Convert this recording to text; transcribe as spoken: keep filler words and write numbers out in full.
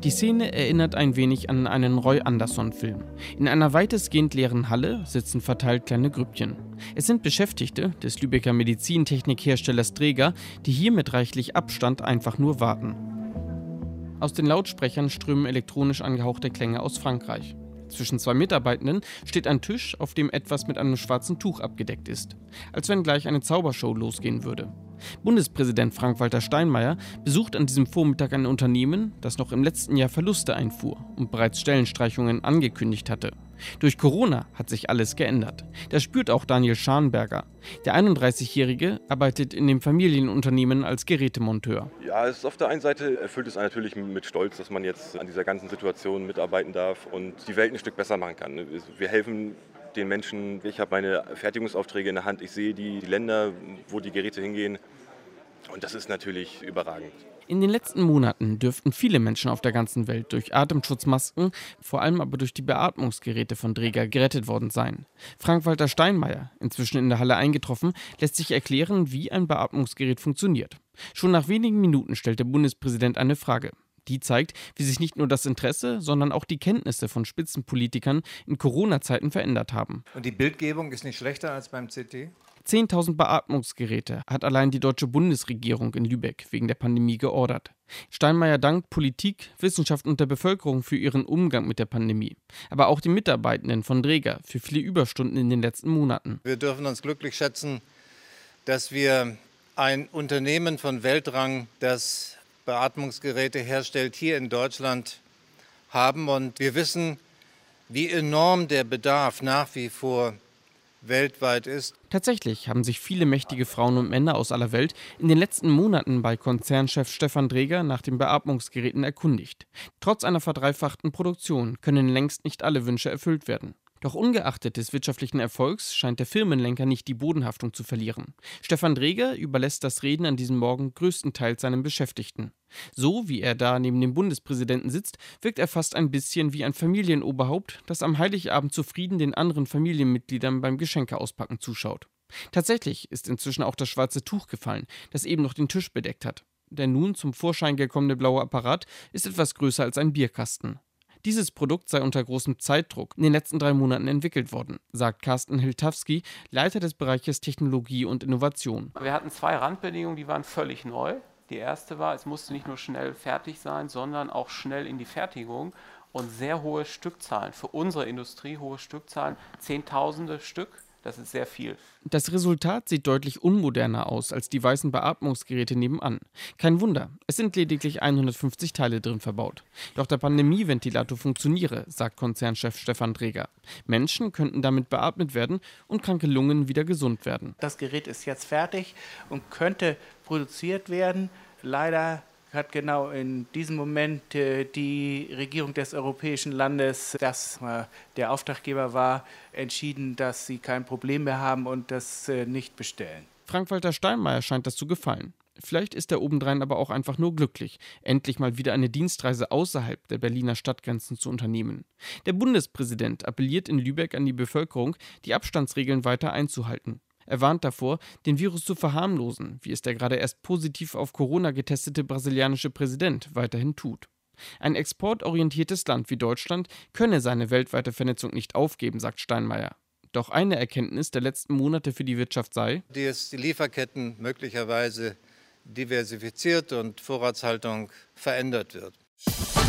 Die Szene erinnert ein wenig an einen Roy Andersson-Film. In einer weitestgehend leeren Halle sitzen verteilt kleine Grüppchen. Es sind Beschäftigte des Lübecker Medizintechnikherstellers Dräger, die hier mit reichlich Abstand einfach nur warten. Aus den Lautsprechern strömen elektronisch angehauchte Klänge aus Frankreich. Zwischen zwei Mitarbeitenden steht ein Tisch, auf dem etwas mit einem schwarzen Tuch abgedeckt ist. Als wenn gleich eine Zaubershow losgehen würde. Bundespräsident Frank-Walter Steinmeier besucht an diesem Vormittag ein Unternehmen, das noch im letzten Jahr Verluste einfuhr und bereits Stellenstreichungen angekündigt hatte. Durch Corona hat sich alles geändert. Das spürt auch Daniel Scharnberger. Der einunddreißigjährige arbeitet in dem Familienunternehmen als Gerätemonteur. Ja, es ist auf der einen Seite erfüllt es einen natürlich mit Stolz, dass man jetzt an dieser ganzen Situation mitarbeiten darf und die Welt ein Stück besser machen kann. Wir helfen den Menschen, ich habe meine Fertigungsaufträge in der Hand, ich sehe die, die Länder, wo die Geräte hingehen und das ist natürlich überragend. In den letzten Monaten dürften viele Menschen auf der ganzen Welt durch Atemschutzmasken, vor allem aber durch die Beatmungsgeräte von Dräger gerettet worden sein. Frank-Walter Steinmeier, inzwischen in der Halle eingetroffen, lässt sich erklären, wie ein Beatmungsgerät funktioniert. Schon nach wenigen Minuten stellt der Bundespräsident eine Frage. Die zeigt, wie sich nicht nur das Interesse, sondern auch die Kenntnisse von Spitzenpolitikern in Corona-Zeiten verändert haben. Und die Bildgebung ist nicht schlechter als beim C T? zehntausend Beatmungsgeräte hat allein die deutsche Bundesregierung in Lübeck wegen der Pandemie geordert. Steinmeier dankt Politik, Wissenschaft und der Bevölkerung für ihren Umgang mit der Pandemie. Aber auch den Mitarbeitenden von Dräger für viele Überstunden in den letzten Monaten. Wir dürfen uns glücklich schätzen, dass wir ein Unternehmen von Weltrang, das Beatmungsgeräte herstellt, hier in Deutschland haben. Und wir wissen, wie enorm der Bedarf nach wie vor weltweit ist. Tatsächlich haben sich viele mächtige Frauen und Männer aus aller Welt in den letzten Monaten bei Konzernchef Stefan Dräger nach den Beatmungsgeräten erkundigt. Trotz einer verdreifachten Produktion können längst nicht alle Wünsche erfüllt werden. Doch ungeachtet des wirtschaftlichen Erfolgs scheint der Firmenlenker nicht die Bodenhaftung zu verlieren. Stefan Dräger überlässt das Reden an diesem Morgen größtenteils seinen Beschäftigten. So wie er da neben dem Bundespräsidenten sitzt, wirkt er fast ein bisschen wie ein Familienoberhaupt, das am Heiligabend zufrieden den anderen Familienmitgliedern beim Geschenkeauspacken zuschaut. Tatsächlich ist inzwischen auch das schwarze Tuch gefallen, das eben noch den Tisch bedeckt hat. Der nun zum Vorschein gekommene blaue Apparat ist etwas größer als ein Bierkasten. Dieses Produkt sei unter großem Zeitdruck in den letzten drei Monaten entwickelt worden, sagt Carsten Hiltavsky, Leiter des Bereiches Technologie und Innovation. Wir hatten zwei Randbedingungen, die waren völlig neu. Die erste war, es musste nicht nur schnell fertig sein, sondern auch schnell in die Fertigung und sehr hohe Stückzahlen. Für unsere Industrie hohe Stückzahlen, Zehntausende Stück. Das ist sehr viel. Das Resultat sieht deutlich unmoderner aus als die weißen Beatmungsgeräte nebenan. Kein Wunder, es sind lediglich hundertfünfzig Teile drin verbaut. Doch der Pandemieventilator funktioniere, sagt Konzernchef Stefan Dräger. Menschen könnten damit beatmet werden und kranke Lungen wieder gesund werden. Das Gerät ist jetzt fertig und könnte produziert werden. Leider hat genau in diesem Moment äh, die Regierung des europäischen Landes, das äh, der Auftraggeber war, entschieden, dass sie kein Problem mehr haben und das äh, nicht bestellen. Frank-Walter Steinmeier scheint das zu gefallen. Vielleicht ist er obendrein aber auch einfach nur glücklich, endlich mal wieder eine Dienstreise außerhalb der Berliner Stadtgrenzen zu unternehmen. Der Bundespräsident appelliert in Lübeck an die Bevölkerung, die Abstandsregeln weiter einzuhalten. Er warnt davor, den Virus zu verharmlosen, wie es der gerade erst positiv auf Corona getestete brasilianische Präsident weiterhin tut. Ein exportorientiertes Land wie Deutschland könne seine weltweite Vernetzung nicht aufgeben, sagt Steinmeier. Doch eine Erkenntnis der letzten Monate für die Wirtschaft sei, dass die Lieferketten möglicherweise diversifiziert und Vorratshaltung verändert wird.